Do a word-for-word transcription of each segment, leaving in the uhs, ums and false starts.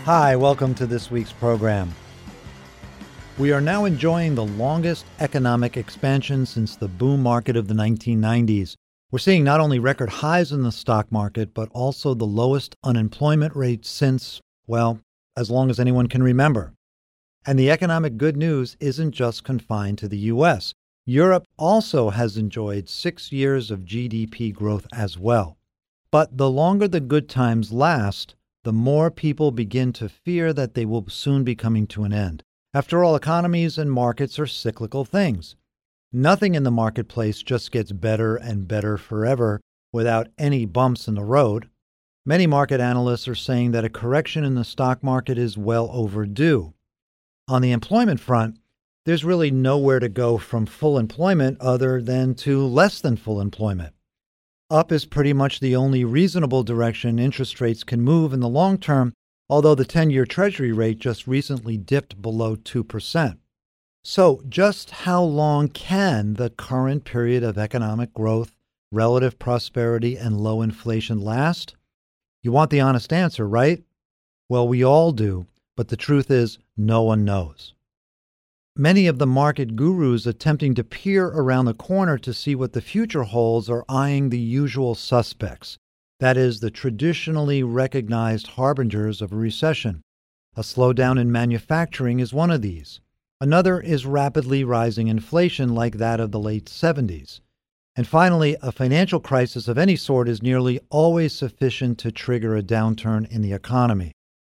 Hi, welcome to this week's program. We are now enjoying the longest economic expansion since the boom market of the nineteen nineties. We're seeing not only record highs in the stock market, but also the lowest unemployment rate since, well, as long as anyone can remember. And the economic good news isn't just confined to the U S. Europe also has enjoyed six years of G D P growth as well. But the longer the good times last, the more people begin to fear that they will soon be coming to an end. After all, economies and markets are cyclical things. Nothing in the marketplace just gets better and better forever without any bumps in the road. Many market analysts are saying that a correction in the stock market is well overdue. On the employment front, there's really nowhere to go from full employment other than to less than full employment. Up is pretty much the only reasonable direction interest rates can move in the long term, although the ten-year Treasury rate just recently dipped below two percent. So just how long can the current period of economic growth, relative prosperity, and low inflation last? You want the honest answer, right? Well, we all do, but the truth is no one knows. Many of the market gurus attempting to peer around the corner to see what the future holds are eyeing the usual suspects. That is, the traditionally recognized harbingers of a recession. A slowdown in manufacturing is one of these. Another is rapidly rising inflation like that of the late seventies. And finally, a financial crisis of any sort is nearly always sufficient to trigger a downturn in the economy.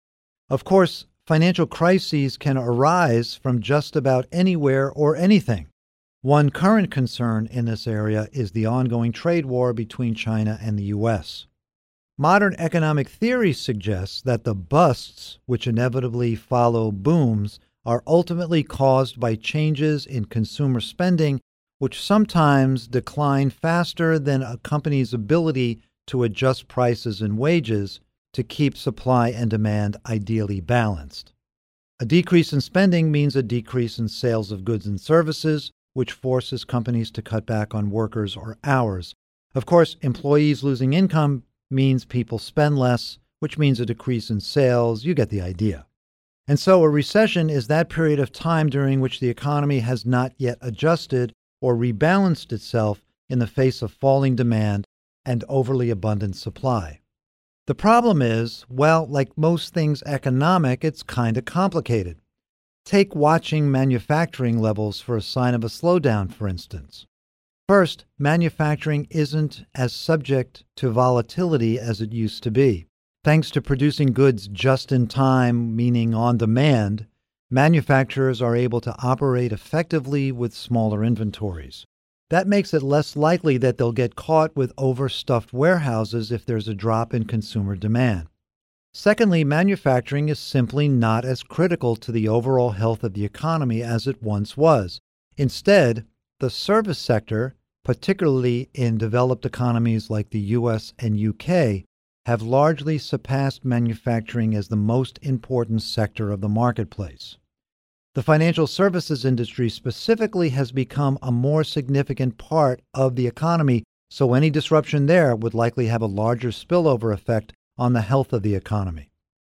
Of course, financial crises can arise from just about anywhere or anything. One current concern in this area is the ongoing trade war between China and the U S. Modern economic theory suggests that the busts, which inevitably follow booms, are ultimately caused by changes in consumer spending, which sometimes decline faster than a company's ability to adjust prices and wages to keep supply and demand ideally balanced. A decrease in spending means a decrease in sales of goods and services, which forces companies to cut back on workers or hours. Of course, employees losing income means people spend less, which means a decrease in sales. You get the idea. And so a recession is that period of time during which the economy has not yet adjusted or rebalanced itself in the face of falling demand and overly abundant supply. The problem is, well, like most things economic, it's kind of complicated. Take watching manufacturing levels for a sign of a slowdown, for instance. First, manufacturing isn't as subject to volatility as it used to be. Thanks to producing goods just in time, meaning on demand, manufacturers are able to operate effectively with smaller inventories. That makes it less likely that they'll get caught with overstuffed warehouses if there's a drop in consumer demand. Secondly, manufacturing is simply not as critical to the overall health of the economy as it once was. Instead, the service sector, particularly in developed economies like the U S and U K, have largely surpassed manufacturing as the most important sector of the marketplace. The financial services industry specifically has become a more significant part of the economy, so any disruption there would likely have a larger spillover effect on the health of the economy.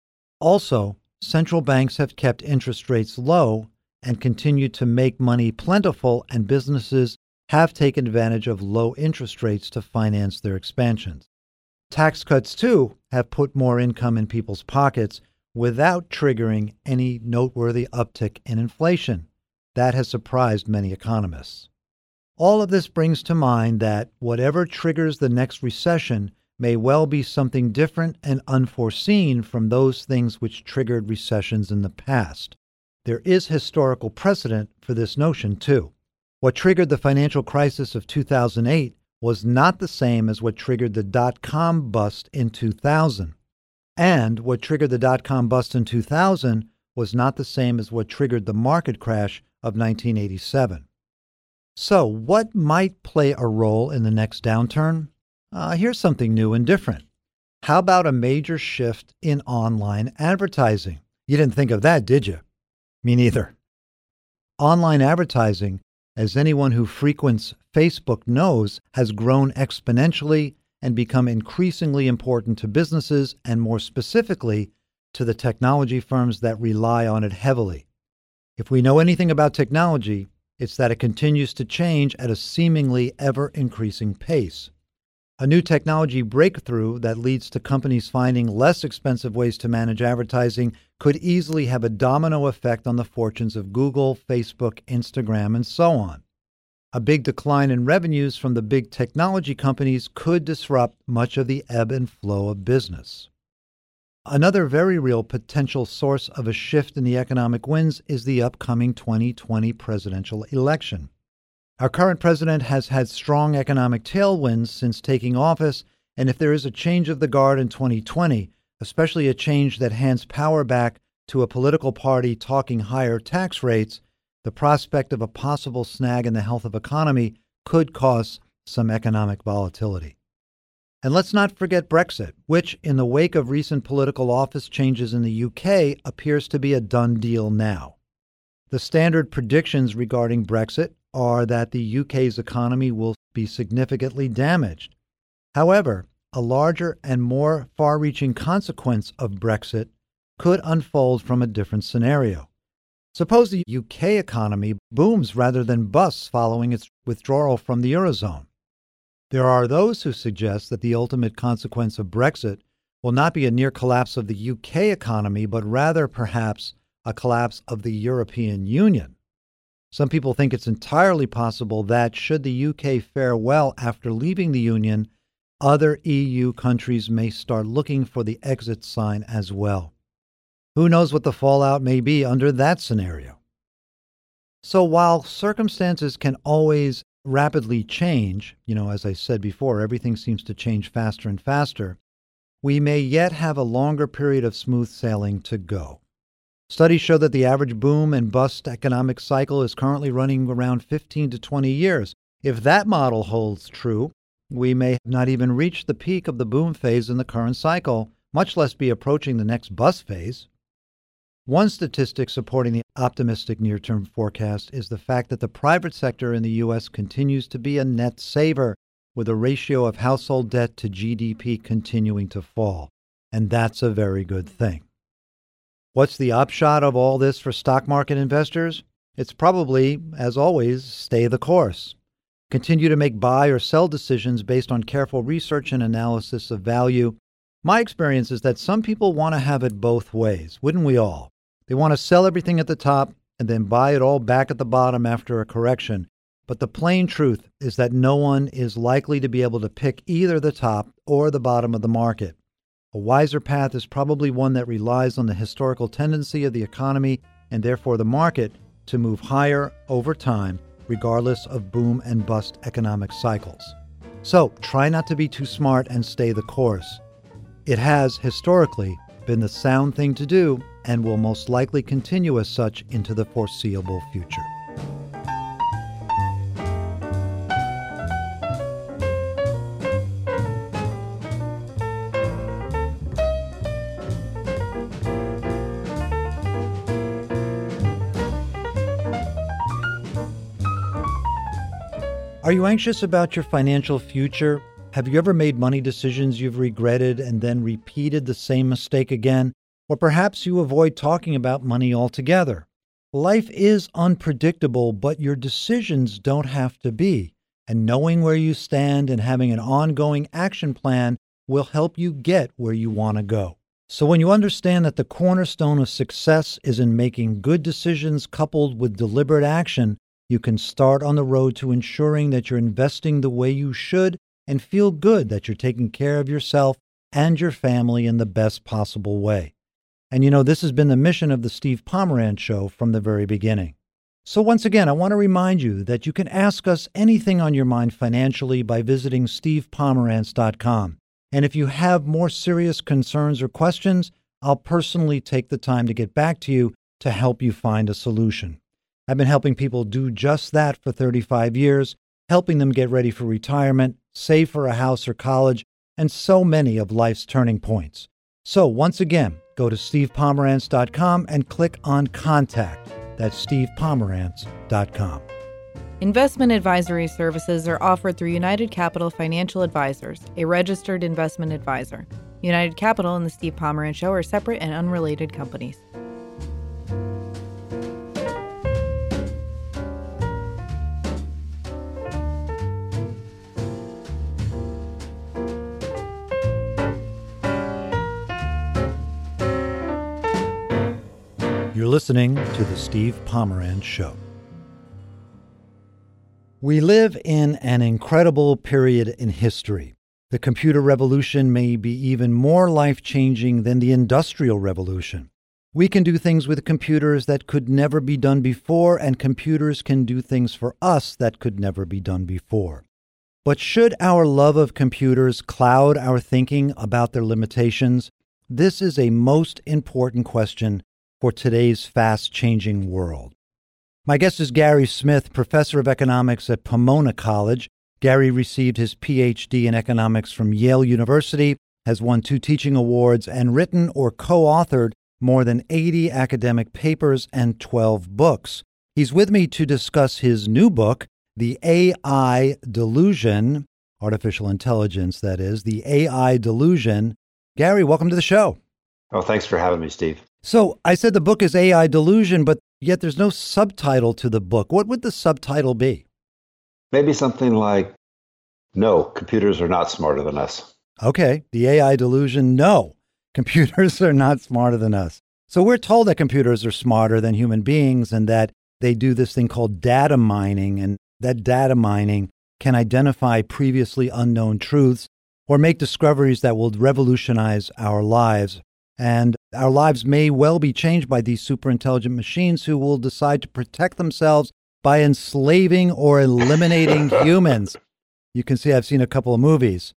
Also, central banks have kept interest rates low and continued to make money plentiful, and businesses have taken advantage of low interest rates to finance their expansions. Tax cuts, too, have put more income in people's pockets without triggering any noteworthy uptick in inflation. That has surprised many economists. All of this brings to mind that whatever triggers the next recession may well be something different and unforeseen from those things which triggered recessions in the past. There is historical precedent for this notion, too. What triggered the financial crisis of two thousand eight was not the same as what triggered the dot-com bust in two thousand. And what triggered the dot-com bust in two thousand was not the same as what triggered the market crash of nineteen eighty-seven. So what might play a role in the next downturn? Uh, here's something new and different. How about a major shift in online advertising? You didn't think of that, did you? Me neither. Online advertising, as anyone who frequents Facebook knows, has grown exponentially and become increasingly important to businesses and, more specifically, to the technology firms that rely on it heavily. If we know anything about technology, it's that it continues to change at a seemingly ever-increasing pace. A new technology breakthrough that leads to companies finding less expensive ways to manage advertising could easily have a domino effect on the fortunes of Google, Facebook, Instagram, and so on. A big decline in revenues from the big technology companies could disrupt much of the ebb and flow of business. Another very real potential source of a shift in the economic winds is the upcoming twenty twenty presidential election. Our current president has had strong economic tailwinds since taking office, and if there is a change of the guard in twenty twenty, especially a change that hands power back to a political party talking higher tax rates, the prospect of a possible snag in the health of economy could cause some economic volatility. And let's not forget Brexit, which, in the wake of recent political office changes in the U K, appears to be a done deal now. The standard predictions regarding Brexit are that the U K's economy will be significantly damaged. However, a larger and more far-reaching consequence of Brexit could unfold from a different scenario. Suppose the U K economy booms rather than busts following its withdrawal from the Eurozone. There are those who suggest that the ultimate consequence of Brexit will not be a near collapse of the U K economy, but rather perhaps a collapse of the European Union. Some people think it's entirely possible that, should the U K fare well after leaving the Union, other E U countries may start looking for the exit sign as well. Who knows what the fallout may be under that scenario? So while circumstances can always rapidly change, you know, as I said before, everything seems to change faster and faster, we may yet have a longer period of smooth sailing to go. Studies show that the average boom and bust economic cycle is currently running around fifteen to twenty years. If that model holds true, we may not even reach the peak of the boom phase in the current cycle, much less be approaching the next bust phase. One statistic supporting the optimistic near-term forecast is the fact that the private sector in the U S continues to be a net saver, with a ratio of household debt to G D P continuing to fall. And that's a very good thing. What's the upshot of all this for stock market investors? It's probably, as always, stay the course. Continue to make buy or sell decisions based on careful research and analysis of value. My experience is that some people want to have it both ways, wouldn't we all? They want to sell everything at the top and then buy it all back at the bottom after a correction. But the plain truth is that no one is likely to be able to pick either the top or the bottom of the market. A wiser path is probably one that relies on the historical tendency of the economy and therefore the market to move higher over time, regardless of boom and bust economic cycles. So try not to be too smart and stay the course. It has, historically, been the sound thing to do and will most likely continue as such into the foreseeable future. Are you anxious about your financial future? Have you ever made money decisions you've regretted and then repeated the same mistake again? Or perhaps you avoid talking about money altogether. Life is unpredictable, but your decisions don't have to be. And knowing where you stand and having an ongoing action plan will help you get where you want to go. So when you understand that the cornerstone of success is in making good decisions coupled with deliberate action, you can start on the road to ensuring that you're investing the way you should and feel good that you're taking care of yourself and your family in the best possible way. And you know, this has been the mission of the Steve Pomerantz Show from the very beginning. So once again, I want to remind you that you can ask us anything on your mind financially by visiting steve pomerantz dot com. And if you have more serious concerns or questions, I'll personally take the time to get back to you to help you find a solution. I've been helping people do just that for thirty-five years, helping them get ready for retirement, save for a house or college, and so many of life's turning points. So once again, go to steve pomerantz dot com and click on Contact. That's steve pomerantz dot com. Investment advisory services are offered through United Capital Financial Advisors, a registered investment advisor. United Capital and The Steve Pomeranz Show are separate and unrelated companies. You're listening to The Steve Pomeranz Show. We live in an incredible period in history. The computer revolution may be even more life-changing than the Industrial Revolution. We can do things with computers that could never be done before, and computers can do things for us that could never be done before. But should our love of computers cloud our thinking about their limitations? This is a most important question for today's fast-changing world. My guest is Gary Smith, professor of economics at Pomona College. Gary received his P H D in economics from Yale University, has won two teaching awards, and written or co-authored more than eighty academic papers and twelve books. He's with me to discuss his new book, The A I Delusion, artificial intelligence, that is, The A I Delusion. Gary, welcome to the show. Oh, thanks for having me, Steve. So I said the book is A I Delusion, but yet there's no subtitle to the book. What would the subtitle be? Maybe something like, no, computers are not smarter than us. Okay, the A I Delusion, no, computers are not smarter than us. So we're told that computers are smarter than human beings and that they do this thing called data mining, and that data mining can identify previously unknown truths or make discoveries that will revolutionize our lives. And our lives may well be changed by these super intelligent machines who will decide to protect themselves by enslaving or eliminating humans. You can see I've seen a couple of movies.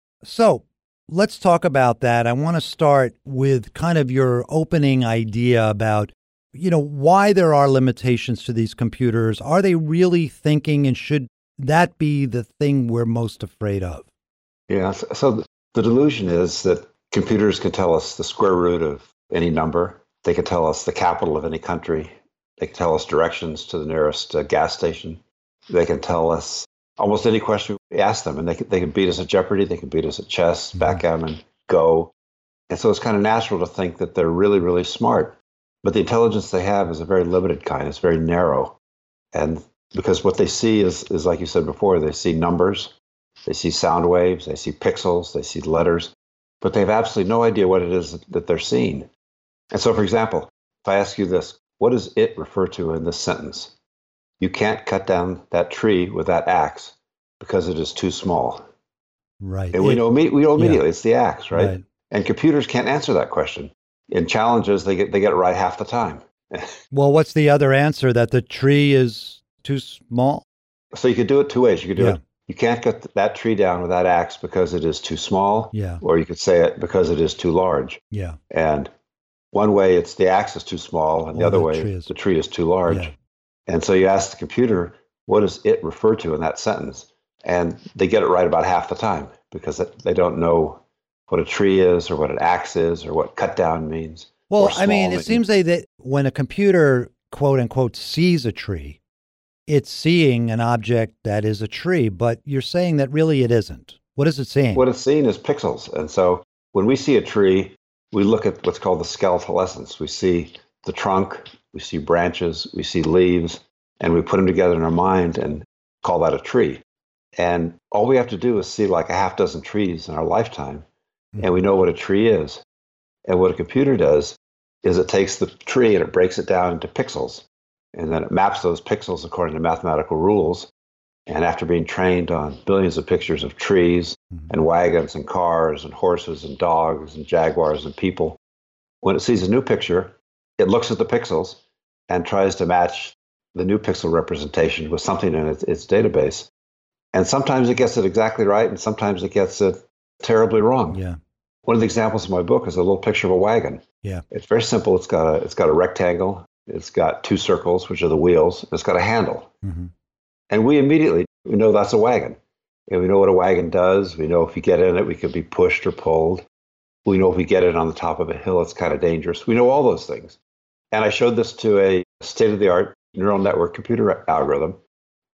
So let's talk about that. I want to start with kind of your opening idea about, you know, why there are limitations to these computers. Are they really thinking, and should that be the thing we're most afraid of? Yeah, so the delusion is that computers can tell us the square root of any number. They can tell us the capital of any country. They can tell us directions to the nearest uh, gas station. They can tell us almost any question we ask them, and they can, they can beat us at Jeopardy. They can beat us at chess, mm-hmm. backgammon, Go. And so it's kind of natural to think that they're really, really smart. But the intelligence they have is a very limited kind. It's very narrow. And because what they see is, is like you said before, they see numbers, they see sound waves, they see pixels, they see letters, but they have absolutely no idea what it is that they're seeing. And so, for example, if I ask you this, what does it refer to in this sentence? You can't cut down that tree with that axe because it is too small. Right. And we it, know, we know immediately yeah. it's the axe, right? right? And computers can't answer that question. In challenges, they get they get it right half the time. Well, what's the other answer? That the tree is too small? So you could do it two ways. You could do yeah. it. You can't cut that tree down with that axe because it is too small. Yeah. Or you could say it because it is too large. Yeah. And one way it's the axe is too small, and the or other the way tree is... the tree is too large. Yeah. And so you ask the computer, what does it refer to in that sentence? And they get it right about half the time because they don't know what a tree is or what an axe is or what cut down means. Well, I mean, it means. seems like that when a computer, quote unquote, sees a tree, it's seeing an object that is a tree, but you're saying that really it isn't. What is it seeing? What it's seeing is pixels. And so when we see a tree, we look at what's called the skeletal essence. We see the trunk, we see branches, we see leaves, and we put them together in our mind and call that a tree. And all we have to do is see like a half dozen trees in our lifetime, mm-hmm. and we know what a tree is. And what a computer does is it takes the tree and it breaks it down into pixels. And then it maps those pixels according to mathematical rules. And after being trained on billions of pictures of trees mm-hmm. and wagons and cars and horses and dogs and jaguars and people, when it sees a new picture, it looks at the pixels and tries to match the new pixel representation with something in its, its database. And sometimes it gets it exactly right, and sometimes it gets it terribly wrong. Yeah. One of the examples in my book is a little picture of a wagon. Yeah. It's very simple. It's got a it's got a rectangle. It's got two circles, which are the wheels. It's got a handle. Mm-hmm. And we immediately we know that's a wagon. And we know what a wagon does. We know if you get in it, we could be pushed or pulled. We know if we get it on the top of a hill, it's kind of dangerous. We know all those things. And I showed this to a state-of-the-art neural network computer algorithm.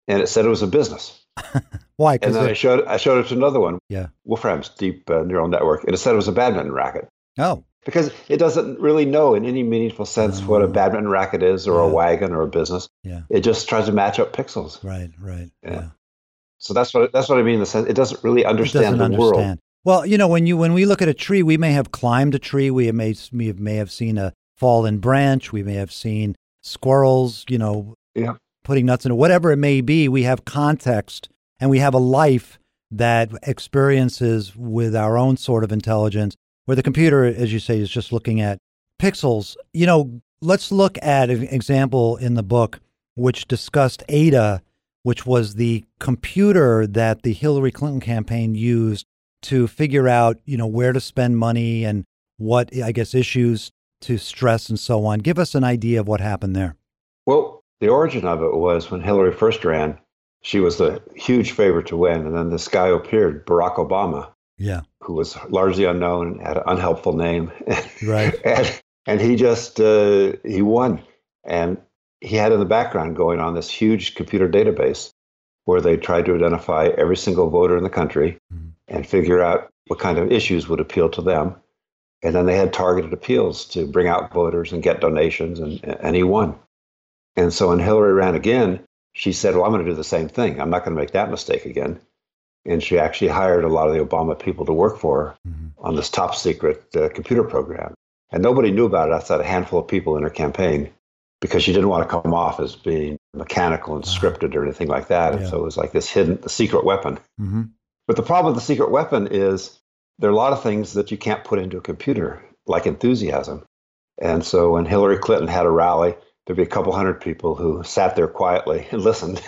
and it said it was a business. Why? And then it, I showed I showed it to another one, yeah. Wolfram's deep uh, neural network, and it said it was a badminton racket. Oh. Because it doesn't really know in any meaningful sense Oh. what a badminton racket is, or Yeah. a wagon, or a business. Yeah. It just tries to match up pixels. Right, right. Yeah. yeah. So that's what that's what I mean in the sense it doesn't really understand it doesn't the understand. world. Well, you know, when you when we look at a tree, we may have climbed a tree. We may we may have seen a fallen branch. We may have seen squirrels, you know, Yeah. putting nuts in it. Whatever it may be, we have context and we have a life that experiences with our own sort of intelligence, where the computer, as you say, is just looking at pixels. You know, let's look at an example in the book which discussed Ada, which was the computer that the Hillary Clinton campaign used to figure out, you know, where to spend money and what, I guess, issues to stress and so on. Give us an idea of what happened there. Well, the origin of it was when Hillary first ran, she was the huge favorite to win. And then this guy appeared, Barack Obama, Yeah. who was largely unknown, had an unhelpful name. Right. and, and he just, uh, he won. And he had in the background going on this huge computer database where they tried to identify every single voter in the country Mhm. and figure out what kind of issues would appeal to them. And then they had targeted appeals to bring out voters and get donations, and, and he won. And so when Hillary ran again, she said, well, I'm going to do the same thing. I'm not going to make that mistake again. And she actually hired a lot of the Obama people to work for her Mhm. on this top secret uh, computer program. And nobody knew about it outside a handful of people in her campaign, because she didn't want to come off as being mechanical and scripted or anything like that. And Yeah. so it was like this hidden, the secret weapon. Mm-hmm. But the problem with the secret weapon is there are a lot of things that you can't put into a computer, like enthusiasm. And so when Hillary Clinton had a rally, there'd be a couple hundred people who sat there quietly and listened.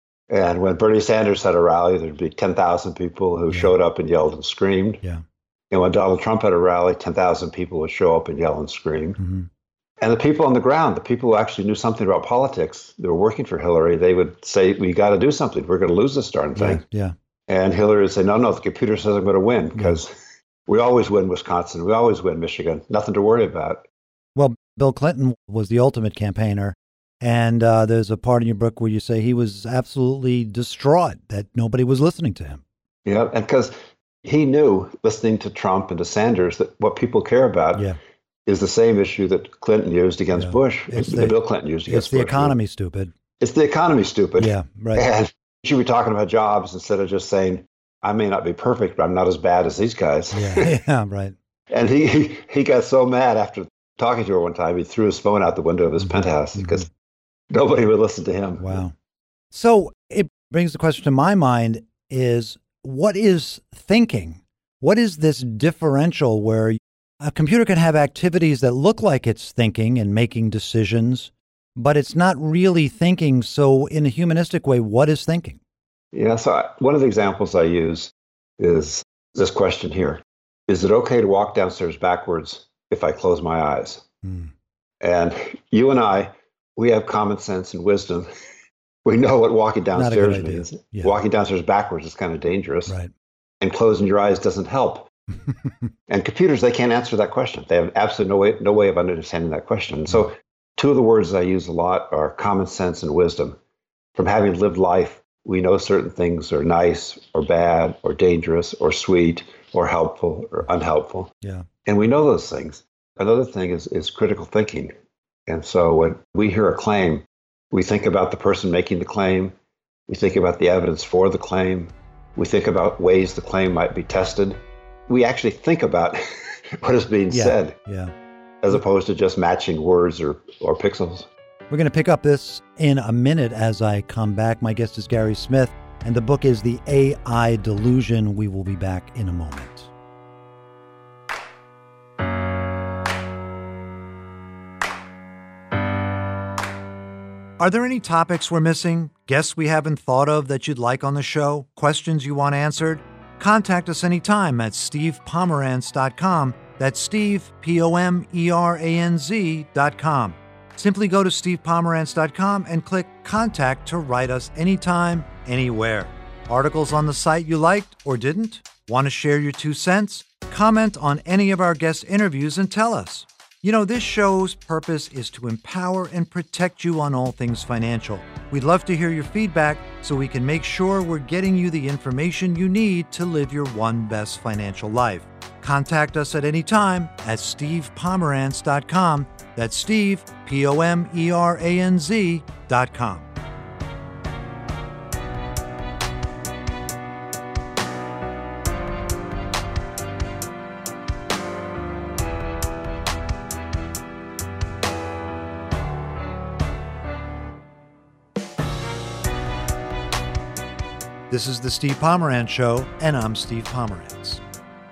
And when Bernie Sanders had a rally, there'd be ten thousand people who Yeah. showed up and yelled and screamed. Yeah. And when Donald Trump had a rally, ten thousand people would show up and yell and scream. Mm-hmm. And the people on the ground, the people who actually knew something about politics, that were working for Hillary, they would say, we got to do something. We're going to lose this darn Yeah. thing. Yeah. And Hillary would say, no, no, the computer says I'm going to win, because we always win Wisconsin. We always win Michigan. Nothing to worry about. Well, Bill Clinton was the ultimate campaigner. And uh, there's a part in your book where you say he was absolutely distraught that nobody was listening to him. Yeah, and because he knew, listening to Trump and to Sanders, that what people care about Yeah. is the same issue that Clinton used against Yeah. Bush, It's that the- Bill Clinton used against It's the Bush. economy, stupid. It's the economy, stupid. Yeah, right. And you should be talking about jobs instead of just saying, I may not be perfect, but I'm not as bad as these guys. Yeah, yeah, right. And he, he, he got so mad after talking to her one time, he threw his phone out the window of his Mhm. penthouse Mhm. because nobody would listen to him. Wow. So it brings the question to my mind is, what is thinking? What is this differential where a computer can have activities that look like it's thinking and making decisions, but it's not really thinking? So in a humanistic way, what is thinking? Yeah, so I, one of the examples I use is this question here. Is it okay to walk downstairs backwards if I close my eyes? Hmm. And you and I, we have common sense and wisdom. We know what walking Not a good downstairs idea. means. Yeah. Walking downstairs backwards is kind of dangerous. Right. And closing your eyes doesn't help. And computers, they can't answer that question. They have absolutely no way, no way of understanding that question. So two of the words I use a lot are common sense and wisdom. From having lived life, we know certain things are nice or bad or dangerous or sweet or helpful or unhelpful. Yeah. And we know those things. Another thing is, is critical thinking. And so when we hear a claim, we think about the person making the claim. We think about the evidence for the claim. We think about ways the claim might be tested. We actually think about what is being Yeah. said, Yeah. as opposed to just matching words or, or pixels. We're going to pick up this in a minute as I come back. My guest is Gary Smith, and the book is The A I Delusion. We will be back in a moment. Are there any topics we're missing, guests we haven't thought of that you'd like on the show, questions you want answered? Contact us anytime at steve pomeranz dot com. That's Steve, P O M E R A N Z dot com. Simply go to steve pomeranz dot com and click Contact to write us anytime, anywhere. Articles on the site you liked or didn't? Want to share your two cents? Comment on any of our guest interviews and tell us. You know, this show's purpose is to empower and protect you on all things financial. We'd love to hear your feedback. so we can make sure we're getting you the information you need to live your one best financial life. Contact us at any time at steve pomeranz dot com. That's Steve, P O M E R A N Z dot com. This is the Steve Pomeranz Show, and I'm Steve Pomeranz.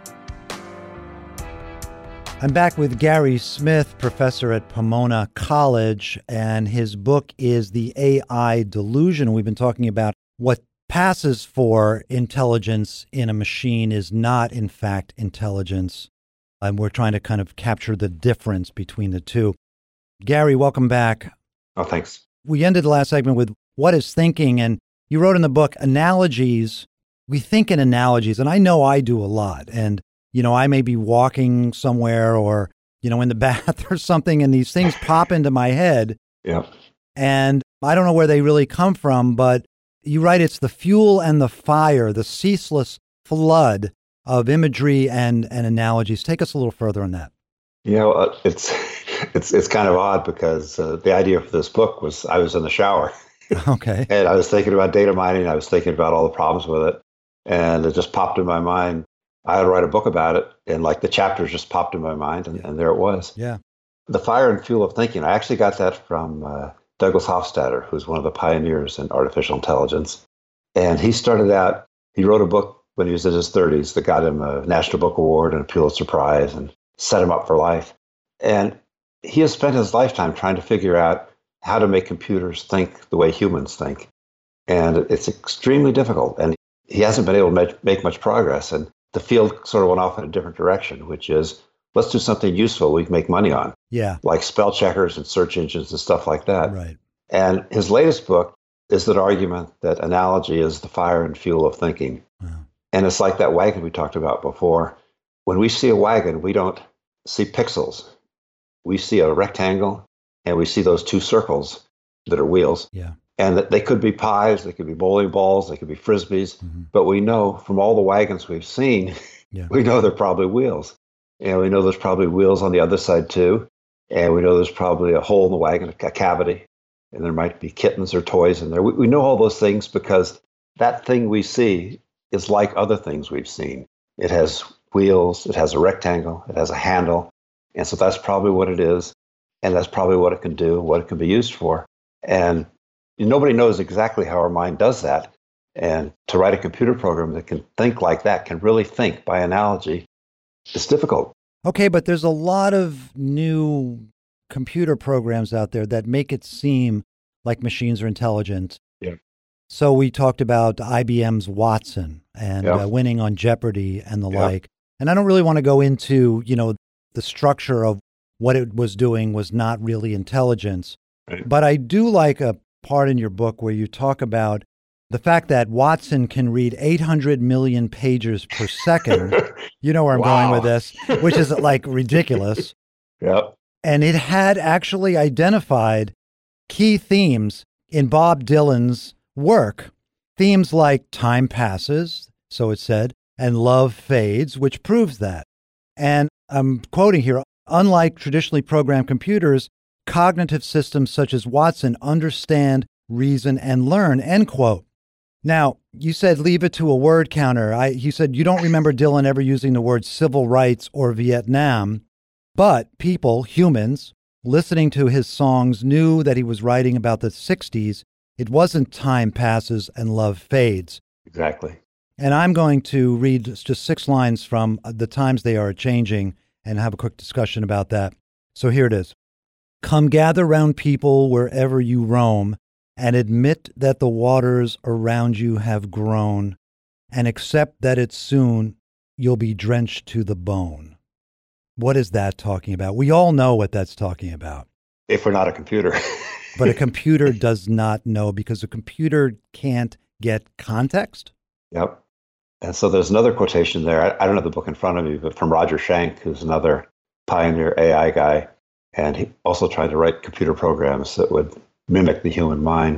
I'm back with Gary Smith, professor at Pomona College, and his book is The A I Delusion. We've been talking about what passes for intelligence in a machine is not, in fact, intelligence. And we're trying to kind of capture the difference between the two. Gary, welcome back. Oh, thanks. We ended the last segment with what is thinking, and you wrote in the book, analogies. We think in analogies, and I know I do a lot. And, you know, I may be walking somewhere or, you know, in the bath or something, and these things pop into my head. Yeah. And I don't know where they really come from, but you write it's the fuel and the fire, the ceaseless flood of imagery and, and analogies. Take us a little further on that. You know, uh, it's, it's, it's kind of odd because uh, the idea for this book was I was in the shower. Okay. And I was thinking about data mining. I was thinking about all the problems with it. And it just popped in my mind. I had to write a book about it. And like the chapters just popped in my mind. And, Yeah. and there it was. Yeah. The fire and fuel of thinking. I actually got that from uh, Douglas Hofstadter, who's one of the pioneers in artificial intelligence. And he started out, he wrote a book when he was in his thirties that got him a National Book Award and a Pulitzer Prize and set him up for life. And he has spent his lifetime trying to figure out how to make computers think the way humans think. And it's extremely difficult. And he hasn't been able to make, make much progress. And the field sort of went off in a different direction, which is let's do something useful we can make money on. Yeah. Like spell checkers and search engines and stuff like that. Right. And his latest book is that argument that analogy is the fire and fuel of thinking. Wow. And it's like that wagon we talked about before. When we see a wagon, we don't see pixels. We see a rectangle. And we see those two circles that are wheels. Yeah. And that they could be pies, they could be bowling balls, they could be frisbees. Mm-hmm. But we know from all the wagons we've seen, Yeah. we know they're probably wheels. And we know there's probably wheels on the other side too. And we know there's probably a hole in the wagon, a cavity. And there might be kittens or toys in there. We, we know all those things because that thing we see is like other things we've seen. It has wheels, it has a rectangle, it has a handle. And so that's probably what it is. And that's probably what it can do, what it can be used for. And nobody knows exactly how our mind does that. And to write a computer program that can think like that, can really think by analogy, it's difficult. Okay, but there's a lot of new computer programs out there that make it seem like machines are intelligent. Yeah. So we talked about I B M's Watson and Yeah. uh, winning on Jeopardy and the Yeah. like. And I don't really want to go into, you know, the structure of what it was doing was not really intelligence. Right. But I do like a part in your book where you talk about the fact that Watson can read eight hundred million pages per second. You know where I'm Wow. going with this, which is like ridiculous. Yep. And it had actually identified key themes in Bob Dylan's work. Themes like time passes, so it said, and love fades, which proves that. And I'm quoting here, unlike traditionally programmed computers, cognitive systems such as Watson understand, reason, and learn, end quote. Now, you said leave it to a word counter. I, you said you don't remember Dylan ever using the words civil rights or Vietnam, but people, humans, listening to his songs knew that he was writing about the sixties. It wasn't time passes and love fades. Exactly. And I'm going to read just six lines from The Times They Are Changing and have a quick discussion about that. So here it is. Come gather round people wherever you roam, and admit that the waters around you have grown, and accept that it's soon you'll be drenched to the bone. What is that talking about? We all know what that's talking about. If we're not a computer. But a computer does not know because a computer can't get context. Yep. And so there's another quotation there. I, I don't have the book in front of me, but from Roger Schenck, who's another pioneer A I guy. And he also tried to write computer programs that would mimic the human mind.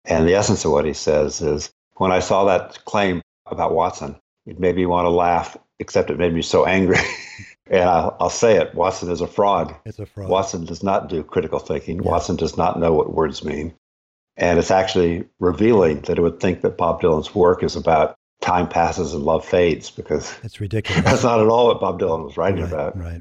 And the essence of what he says is, when I saw that claim about Watson, it made me want to laugh, except it made me so angry. And I'll, I'll say it, Watson is a fraud. It's a fraud. Watson does not do critical thinking. Yeah. Watson does not know what words mean. And it's actually revealing that it would think that Bob Dylan's work is about time passes and love fades, because it's ridiculous. That's not at all what Bob Dylan was writing right, about. Right.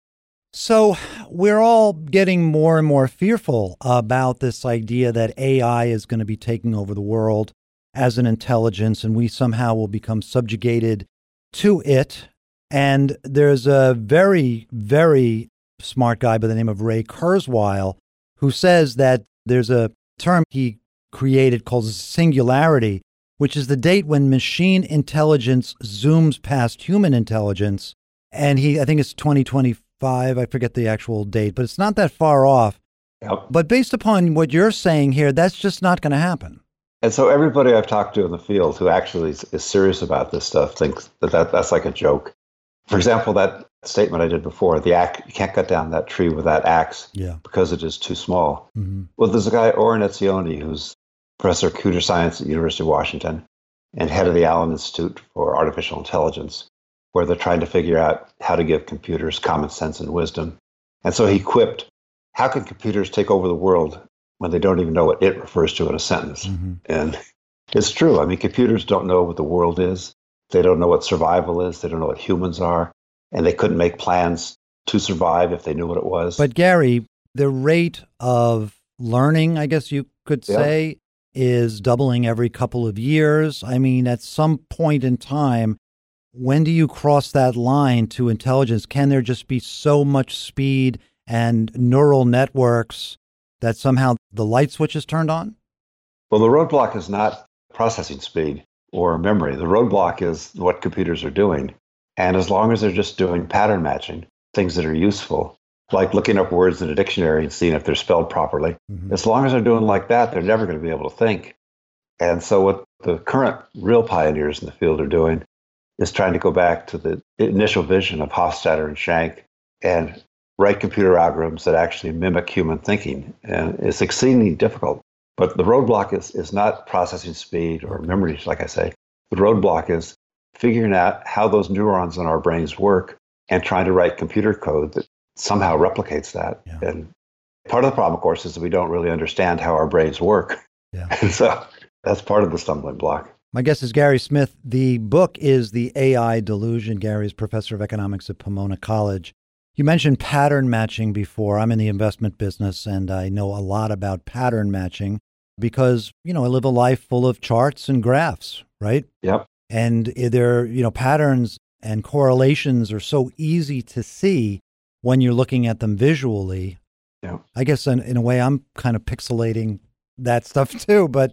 So we're all getting more and more fearful about this idea that A I is going to be taking over the world as an intelligence, and we somehow will become subjugated to it. And there's a very, very smart guy by the name of Ray Kurzweil who says that there's a term he created called singularity, which is the date when machine intelligence zooms past human intelligence. And he, I think it's twenty twenty-five, I forget the actual date, but it's not that far off. Yep. But based upon what you're saying here, that's just not going to happen. And so everybody I've talked to in the field who actually is, is serious about this stuff thinks that, that that's like a joke. For example, that statement I did before, the axe, you can't cut down that tree with that axe yeah. because it is too small. Mm-hmm. Well, there's a guy, Oren Etzioni, who's professor of computer science at the University of Washington and head of the Allen Institute for Artificial Intelligence, where they're trying to figure out how to give computers common sense and wisdom. And so he quipped, how can computers take over the world when they don't even know what it refers to in a sentence? Mm-hmm. And it's true. I mean, computers don't know what the world is. They don't know what survival is. They don't know what humans are. And they couldn't make plans to survive if they knew what it was. But Gary, the rate of learning, I guess you could say, yeah. is doubling every couple of years. I mean, at some point in time, when do you cross that line to intelligence? Can there just be so much speed and neural networks that somehow the light switch is turned on? Well, the roadblock is not processing speed or memory. The roadblock is what computers are doing. And as long as they're just doing pattern matching, things that are useful, like looking up words in a dictionary and seeing if they're spelled properly, mm-hmm. as long as they're doing like that, they're never going to be able to think. And so what the current real pioneers in the field are doing is trying to go back to the initial vision of Hofstadter and Schank and write computer algorithms that actually mimic human thinking. And it's exceedingly difficult. But the roadblock is, is not processing speed or memory, like I say. The roadblock is figuring out how those neurons in our brains work and trying to write computer code that somehow replicates that. Yeah. And part of the problem, of course, is that we don't really understand how our brains work. Yeah. And so that's part of the stumbling block. My guest is Gary Smith. The book is The A I Delusion. Gary is professor of economics at Pomona College. You mentioned pattern matching before. I'm in the investment business, and I know a lot about pattern matching because, you know, I live a life full of charts and graphs, right? Yep. And there, you know, patterns and correlations are so easy to see when you're looking at them visually. Yeah. I guess in, in a way, I'm kind of pixelating that stuff too. But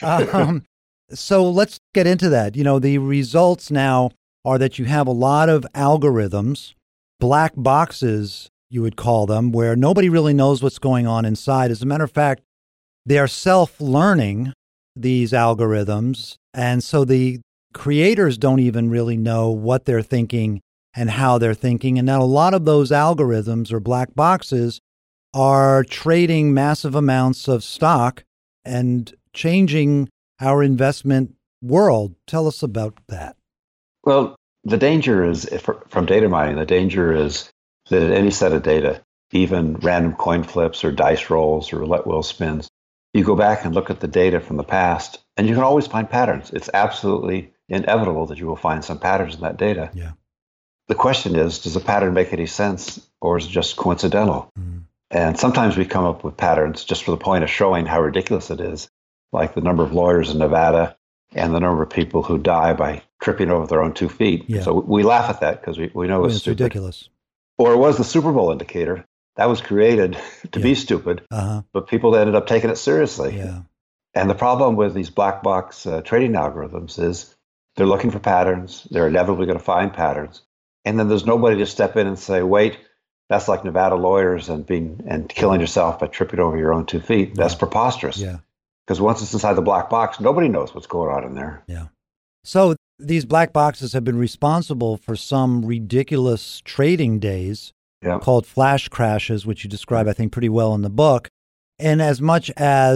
um, so let's get into that. You know, the results now are that you have a lot of algorithms, black boxes, you would call them, where nobody really knows what's going on inside. As a matter of fact, they are self-learning, these algorithms. And so the creators don't even really know what they're thinking and how they're thinking. And now a lot of those algorithms or black boxes are trading massive amounts of stock and changing our investment world. Tell us about that. Well, the danger is, if, from data mining, the danger is that in any set of data, even random coin flips or dice rolls or roulette wheel spins, you go back and look at the data from the past, and you can always find patterns. It's absolutely inevitable that you will find some patterns in that data. Yeah. The question is, does a pattern make any sense, or is it just coincidental? Mm. And sometimes we come up with patterns just for the point of showing how ridiculous it is, like the number of lawyers in Nevada and the number of people who die by tripping over their own two feet. Yeah. So we laugh at that because we, we know it's, it's stupid. ridiculous. Or it was the Super Bowl indicator. That was created to yeah. be stupid, uh-huh. but people ended up taking it seriously. Yeah. And the problem with these black box uh, trading algorithms is they're looking for patterns. They're inevitably going to find patterns. And then there's nobody to step in and say, wait, that's like Nevada lawyers and being and killing yourself by tripping over your own two feet. That's yeah. preposterous. Yeah. Because once it's inside the black box, nobody knows what's going on in there. Yeah. So these black boxes have been responsible for some ridiculous trading days yeah. called flash crashes, which you describe, I think, pretty well in the book. And as much as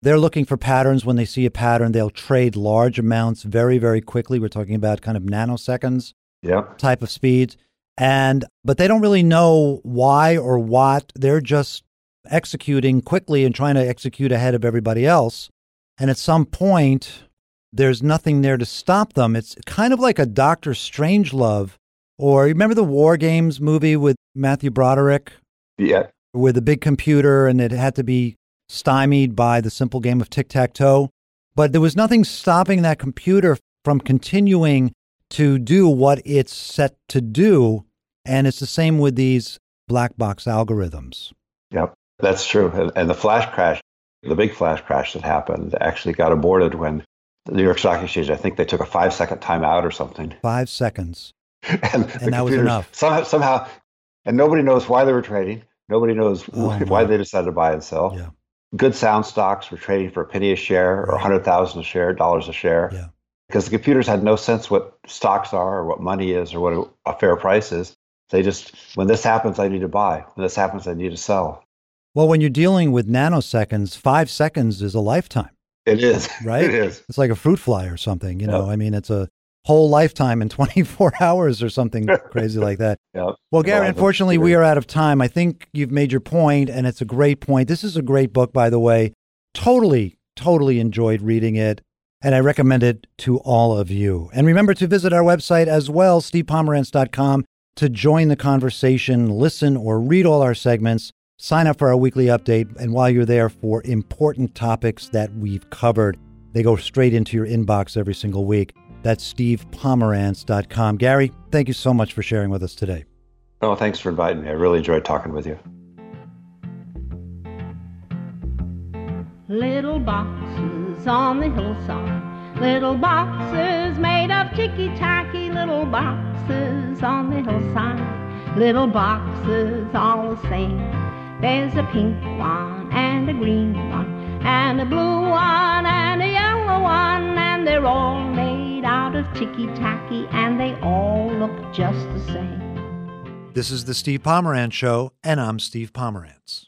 They're looking for patterns. When they see a pattern, they'll trade large amounts very, very quickly. We're talking about kind of nanoseconds Yep. type of speeds. And but they don't really know why or what. They're just executing quickly and trying to execute ahead of everybody else. And at some point, there's nothing there to stop them. It's kind of like a Doctor Strangelove. Or remember the War Games movie with Matthew Broderick? Yeah. With a big computer, and it had to be stymied by the simple game of tic-tac-toe. But there was nothing stopping that computer from continuing to do what it's set to do. And it's the same with these black box algorithms. Yep, that's true. And, and the flash crash, the big flash crash that happened, actually got aborted when the New York Stock Exchange, I think they took a five-second timeout or something. Five seconds. and and that was enough. Somehow, somehow, and nobody knows why they were trading. Nobody knows Oh, why, my. why they decided to buy and sell. Yeah. Good sound stocks were trading for a penny a share or Right. a hundred thousand a share, dollars a share. Yeah. Because the computers had no sense what stocks are or what money is or what a, a fair price is. They just, when this happens, I need to buy. When this happens, I need to sell. Well, when you're dealing with nanoseconds, five seconds is a lifetime, It is. right? It is. It's like a fruit fly or something, you know? Yep. I mean, it's a whole lifetime in twenty-four hours or something crazy like that. Yep. Well, Gary, Well, unfortunately, that's we great. are out of time. I think you've made your point, and it's a great point. This is a great book, by the way. Totally, totally enjoyed reading it, and I recommend it to all of you. And remember to visit our website as well, steve pomerantz dot com, to join the conversation, listen or read all our segments, sign up for our weekly update, and while you're there for important topics that we've covered, they go straight into your inbox every single week. That's steve pomerantz dot com. Gary, thank you so much for sharing with us today. Oh, thanks for inviting me. I really enjoyed talking with you. Little boxes on the hillside, little boxes made of ticky-tacky, little boxes on the hillside, little boxes all the same. There's a pink one and a green one and a blue one and a yellow one, and they're all made out of ticky-tacky and they all look just the same. This is the Steve Pomerantz Show, and I'm Steve Pomerantz.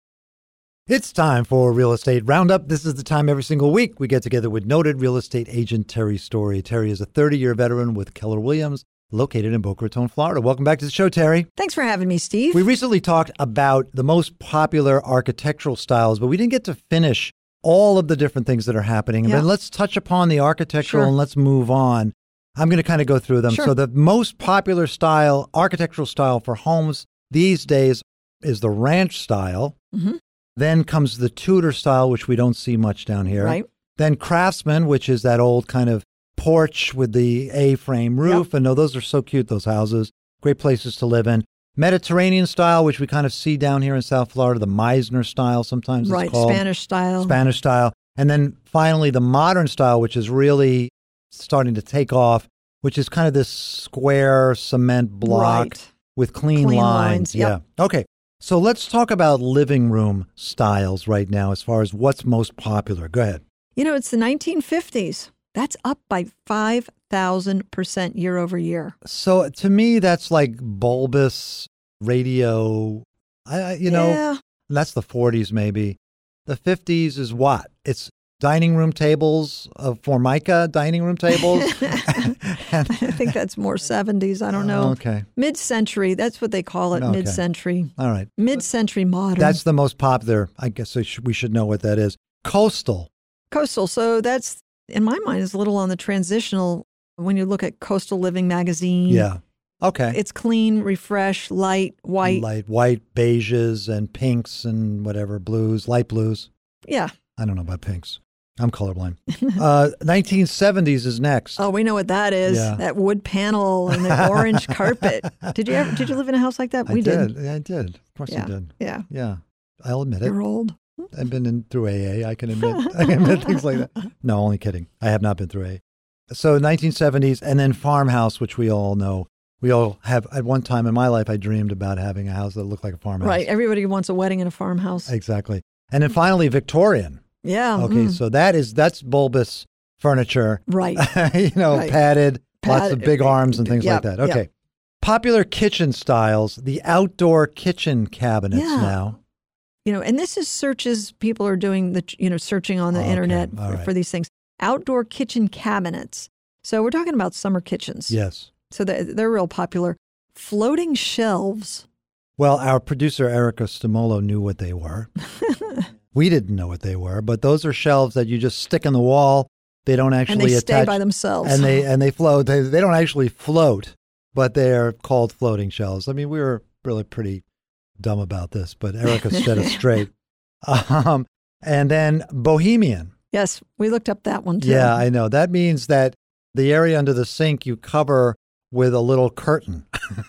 It's time for Real Estate Roundup. This is the time every single week we get together with noted real estate agent Terry Story. Terry is a thirty-year veteran with Keller Williams, located in Boca Raton, Florida. Welcome back to the show, Terry. Thanks for having me, Steve. We recently talked about the most popular architectural styles, but we didn't get to finish all of the different things that are happening. Yeah. But let's touch upon the architectural Sure. and let's move on. I'm going to kind of go through them. Sure. So the most popular style, architectural style for homes these days is the ranch style. Mhm. Then comes the Tudor style, which we don't see much down here. Right. Then Craftsman, which is that old kind of porch with the A-frame roof. Yep. And no, those are so cute, those houses. Great places to live in. Mediterranean style, which we kind of see down here in South Florida, the Meisner style sometimes Right, it's called. Spanish style. Spanish style. And then finally the modern style, which is really starting to take off, which is kind of this square cement block Right. with clean, Clean lines. lines, yep. Yeah. Okay. So let's talk about living room styles right now as far as what's most popular. Go ahead. You know, it's the nineteen fifties. That's up by five thousand percent year over year. So to me, that's like bulbous radio. I, I- you know, Yeah. that's the forties maybe. The fifties is what? It's dining room tables of Formica dining room tables. I think that's more seventies. I don't know. Okay. Mid-century. That's what they call it. Okay. Mid-century. All right. Mid-century modern. That's the most popular. I guess we should, we should know what that is. Coastal. coastal. So that's, in my mind, is a little on the transitional when you look at Coastal Living magazine. Yeah. Okay. It's clean, refresh, light, white. Light, white, beiges, and pinks and whatever, blues, light blues. Yeah. I don't know about pinks. I'm colorblind. uh, nineteen seventies is next. Oh, we know what that is. Yeah. That wood panel and the orange carpet. Did you ever? Did you live in a house like that? I we did. did. Yeah, I did. Of course Yeah. I did. Yeah. Yeah. I'll admit it. You're old. I've been in through A A. I can admit. I can admit things like that. No, only kidding. I have not been through A A. So nineteen seventies, and then farmhouse, which we all know. We all have. At one time in my life, I dreamed about having a house that looked like a farmhouse. Right. Everybody wants a wedding in a farmhouse. Exactly. And then finally, Victorian. Yeah. Okay, mm, so that is that's bulbous furniture. right. you know, Right. padded, lots Pad- of big arms and things Yep, like that. yep. Okay. Popular kitchen styles, the outdoor kitchen cabinets Yeah. now. you know, and this is searches people are doing, the you know, searching on the Okay, internet all for, right. for these things. Outdoor kitchen cabinets. So we're talking about summer kitchens. Yes. So they're, they're real popular. Floating shelves. Well, our producer, Erica Stimolo, knew what they were. We didn't know what they were, but those are shelves that you just stick in the wall. They don't actually And they attach. stay by themselves. And they, and they float. They, they don't actually float, but they're called floating shelves. I mean, we were really pretty dumb about this, but Erica set us straight. Um, and then Bohemian. Yes, we looked up that one too. Yeah, I know. That means that the area under the sink you cover with a little curtain.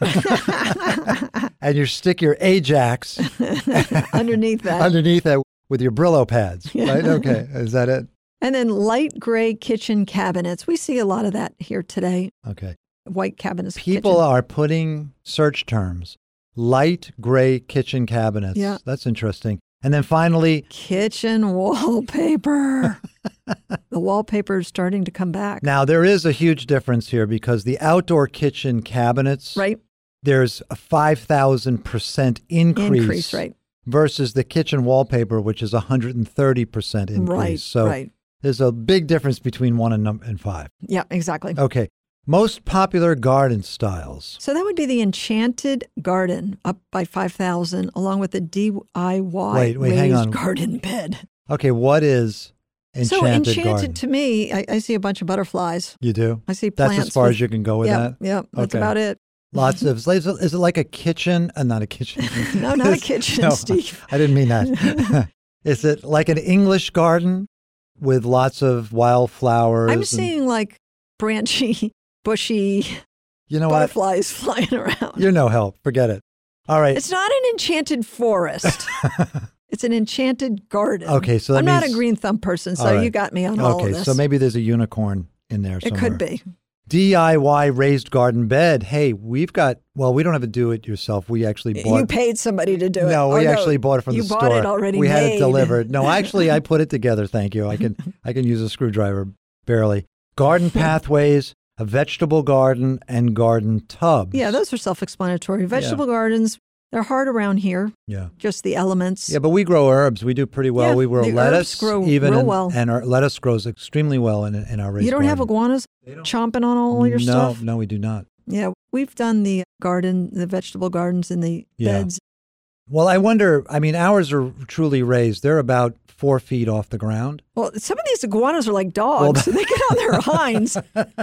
And you stick your Ajax Underneath that. underneath that with your Brillo pads, right? Okay, is that it? And then light gray kitchen cabinets. We see a lot of that here today. Okay. White cabinets. People kitchen. are putting search terms, light gray kitchen cabinets. Yeah. That's interesting. And then finally, Kitchen wallpaper. The wallpaper is starting to come back. now there is a huge difference here because the outdoor kitchen cabinets, Right? there's a five thousand percent increase, Increase, right. versus the kitchen wallpaper, which is a one hundred thirty percent increase. Right, so right. there's a big difference between one and, num- and five. Yeah, exactly. Okay. Most popular garden styles. So that would be the Enchanted Garden, up by five thousand, along with the D I Y Wait, wait, raised hang on. garden bed. Okay, what is enchanted so Enchanted garden? to me, I, I see a bunch of butterflies. You do? I see That's plants. as far with, as you can go with yeah, that? Yeah, that's Okay. about it. Lots of, is it, is it like a kitchen? Uh, not a kitchen. No, not a kitchen, No, Steve. I didn't mean that. Is it like an English garden with lots of wildflowers? I'm and- seeing like branchy, bushy you know what? butterflies flying around. You're no help. Forget it. All right. It's not an enchanted forest. It's an enchanted garden. Okay, so that I'm not a means- green thumb person, so All right. you got me on all Okay, of this. so maybe there's a unicorn in there it somewhere. could be. D I Y raised garden bed. Hey, we've got, well, we don't have to do it yourself. We actually bought You paid somebody to do it. No, Or we actually bought it from you the bought store. it already We had it made. delivered. No, actually, I put it together. Thank you. I can I can use a screwdriver barely. Garden pathways, a vegetable garden, and garden tubs. Yeah, those are self-explanatory. Vegetable gardens, they're hard around here. Yeah. Just the elements. Yeah, but we grow herbs. We do pretty well. Yeah, we grow the herbs lettuce, grow even real in- well. and our lettuce grows extremely well in in our raised You don't have garden. iguanas chomping on all your no, stuff? No, we do not. Yeah, we've done the garden, the vegetable gardens in the Yeah. beds. Well, I wonder. I mean, ours are truly raised. They're about four feet off the ground. Well, some of these iguanas are like dogs. Well, they get on their hinds,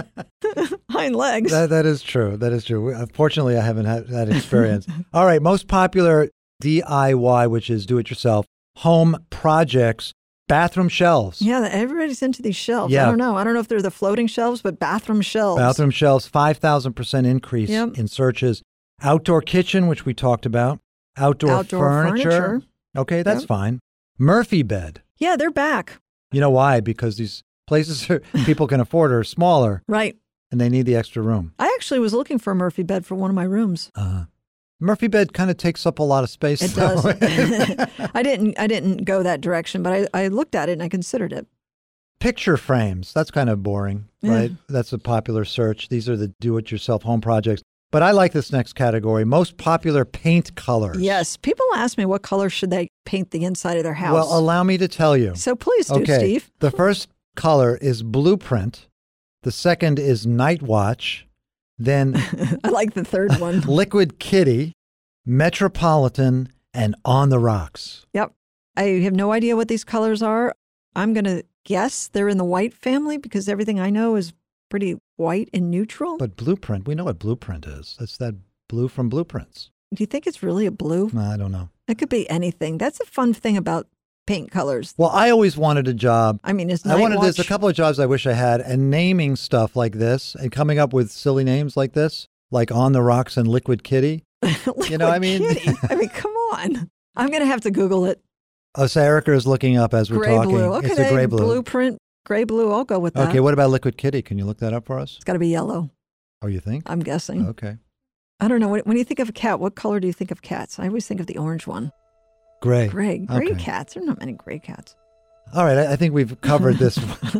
hind legs. That that is true. That is true. Unfortunately, I haven't had that experience. All right, most popular D I Y, which is do-it-yourself home projects, bathroom shelves. Yeah, everybody's into these shelves. Yeah. I don't know. I don't know if they're the floating shelves, but bathroom shelves. Bathroom shelves, five thousand percent increase Yep. in searches. Outdoor kitchen, which we talked about. Outdoor, Outdoor furniture. furniture. Okay, that's Yep. fine. Murphy bed. Yeah, they're back. You know why? Because these places are, people can afford are smaller Right. and they need the extra room. I actually was looking for a Murphy bed for one of my rooms. Uh, Murphy bed kind of takes up a lot of space. It though. does. I didn't. I didn't go that direction, but I, I looked at it and I considered it. Picture frames. That's kind of boring, Yeah. right? That's a popular search. These are the do-it-yourself home projects. But I like this next category, most popular paint colors. Yes, people ask me what color should they paint the inside of their house. Well, allow me to tell you. so please do, okay. Steve. The first color is blueprint. The second is night watch. Then I like the third one. liquid kitty, metropolitan, and on the rocks. Yep. I have no idea what these colors are. I'm going to guess they're in the white family because everything I know is pretty white and neutral. But blueprint, we know what blueprint is. That's that blue from blueprints. Do you think it's really a blue? No, I don't know. It could be anything. That's a fun thing about paint colors. Well, I always wanted a job. I mean, is I wanted Night there's a Watch- couple of jobs I wish I had, and naming stuff like this and coming up with silly names like this, like On the Rocks and Liquid Kitty. You know, I mean- Kitty. I mean, come on. I'm going to have to Google it. Oh, so Erica is looking up as we're Gray talking. blue. Okay, It's a gray blue. blueprint, gray blue. I'll go with that. Okay, what about Liquid Kitty? Can you look that up for us? It's got to be yellow, Oh, you think? I'm guessing. Okay. I don't know. When when you think of a cat, what color do you think of cats? I always think of the orange one. Gray. Gray. Gray Okay. cats. There are not many gray cats. All right, I I think we've covered this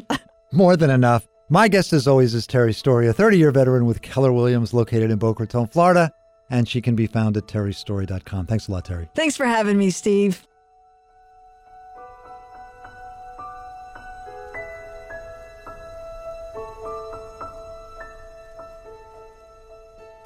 more than enough. My guest, as always, is Terry Story, a thirty-year veteran with Keller Williams located in Boca Raton, Florida, and she can be found at terry story dot com. Thanks a lot, Terry. Thanks for having me, Steve.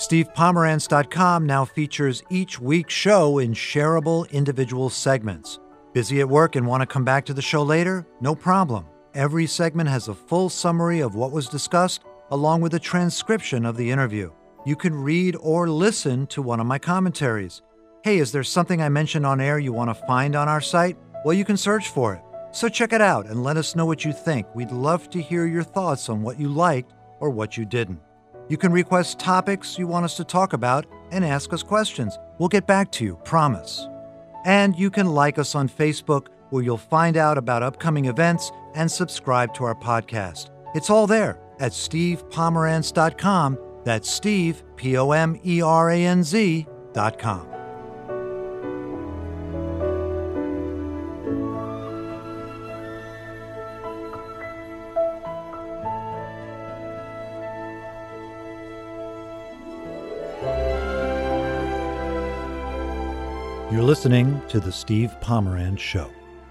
Steve Pomerantz dot com now features each week's show in shareable individual segments. Busy at work and want to come back to the show later? No problem. Every segment has a full summary of what was discussed, along with a transcription of the interview. You can read or listen to one of my commentaries. Hey, is there something I mentioned on air you want to find on our site? Well, you can search for it. So check it out and let us know what you think. We'd love to hear your thoughts on what you liked or what you didn't. You can request topics you want us to talk about and ask us questions. We'll get back to you, promise. And you can like us on Facebook, where you'll find out about upcoming events and subscribe to our podcast. It's all there at Steve Pomerantz dot com. That's Steve, P O M E R A N Z dot com. You're listening to The Steve Pomerantz Show.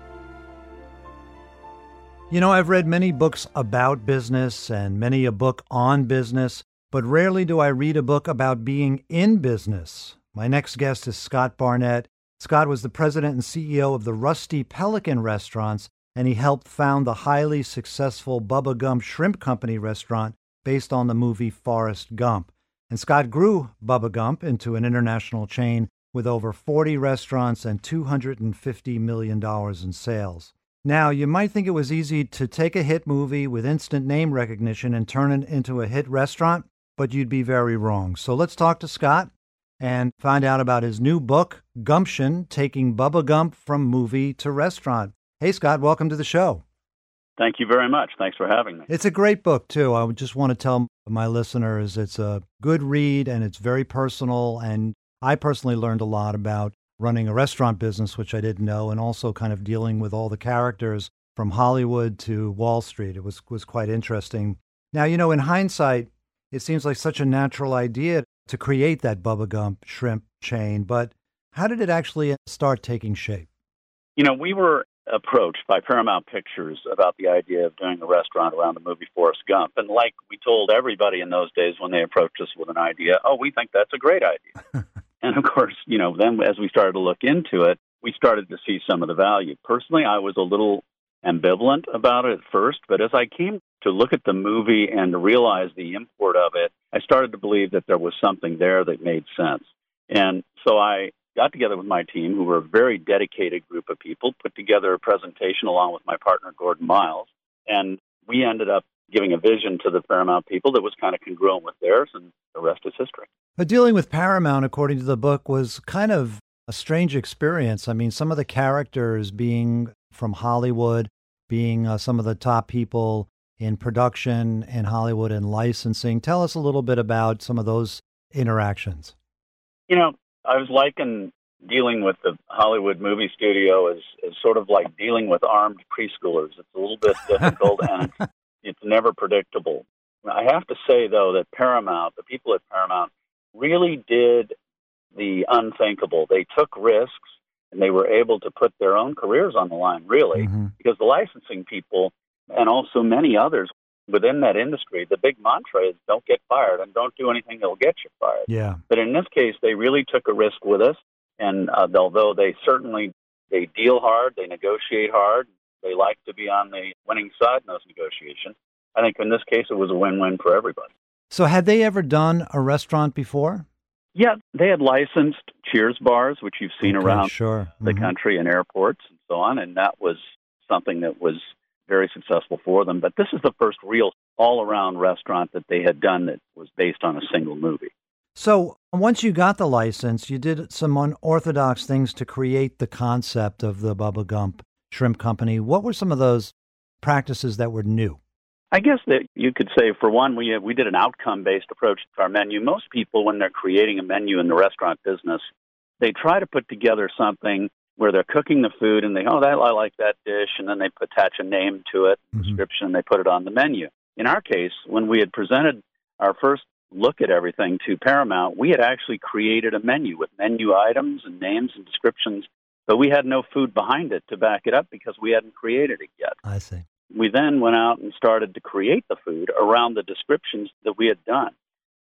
You know, I've read many books about business and many a book on business, but rarely do I read a book about being in business. My next guest is Scott Barnett. Scott was the president and C E O of the Rusty Pelican restaurants, and he helped found the highly successful Bubba Gump Shrimp Company restaurant based on the movie Forrest Gump. And Scott grew Bubba Gump into an international chain with over forty restaurants and two hundred fifty million dollars in sales. Now, you might think it was easy to take a hit movie with instant name recognition and turn it into a hit restaurant, but you'd be very wrong. So let's talk to Scott and find out about his new book, Gumption, Taking Bubba Gump from Movie to Restaurant. Hey, Scott, welcome to the show. Thank you very much. Thanks for having me. It's a great book, too. I would just want to tell my listeners it's a good read and it's very personal, and I personally learned a lot about running a restaurant business, which I didn't know, and also kind of dealing with all the characters from Hollywood to Wall Street. It was was quite interesting. Now, you know, in hindsight, it seems like such a natural idea to create that Bubba Gump shrimp chain, but how did it actually start taking shape? You know, we were approached by Paramount Pictures about the idea of doing a restaurant around the movie Forrest Gump. And like we told everybody in those days when they approached us with an idea, oh, we think that's a great idea. And of course, you know, then as we started to look into it, we started to see some of the value. Personally, I was a little ambivalent about it at first, but as I came to look at the movie and to realize the import of it, I started to believe that there was something there that made sense. And so I got together with my team, who were a very dedicated group of people, put together a presentation along with my partner, Gordon Miles, and we ended up giving a vision to the Paramount people that was kind of congruent with theirs, and the rest is history. But dealing with Paramount, according to the book, was kind of a strange experience. I mean, some of the characters being from Hollywood, being uh, some of the top people in production in Hollywood and licensing. Tell us a little bit about some of those interactions. You know, I was liking dealing with the Hollywood movie studio as, as sort of like dealing with armed preschoolers. It's a little bit difficult and it's, it's never predictable. I have to say, though, that Paramount, the people at Paramount, really did the unthinkable. They took risks and they were able to put their own careers on the line, really, mm-hmm. because the licensing people and also many others within that industry, the big mantra is don't get fired and don't do anything that'll get you fired. Yeah. But in this case, they really took a risk with us. And uh, although they certainly, they deal hard, they negotiate hard, they like to be on the winning side in those negotiations. I think in this case, it was a win-win for everybody. So had they ever done a restaurant before? Yeah, they had licensed Cheers bars, which you've seen okay, around sure. the mm-hmm. country and airports and so on. And that was something that was very successful for them. But this is the first real all-around restaurant that they had done that was based on a single movie. So once you got the license, you did some unorthodox things to create the concept of the Bubba Gump Shrimp Company. What were some of those practices that were new? I guess that you could say, for one, we we did an outcome-based approach to our menu. Most people, when they're creating a menu in the restaurant business, they try to put together something where they're cooking the food and they, oh, that, I like that dish, and then they attach a name to it, mm-hmm. description, and they put it on the menu. In our case, when we had presented our first look at everything to Paramount, we had actually created a menu with menu items and names and descriptions, but we had no food behind it to back it up because we hadn't created it yet. I see. We then went out and started to create the food around the descriptions that we had done.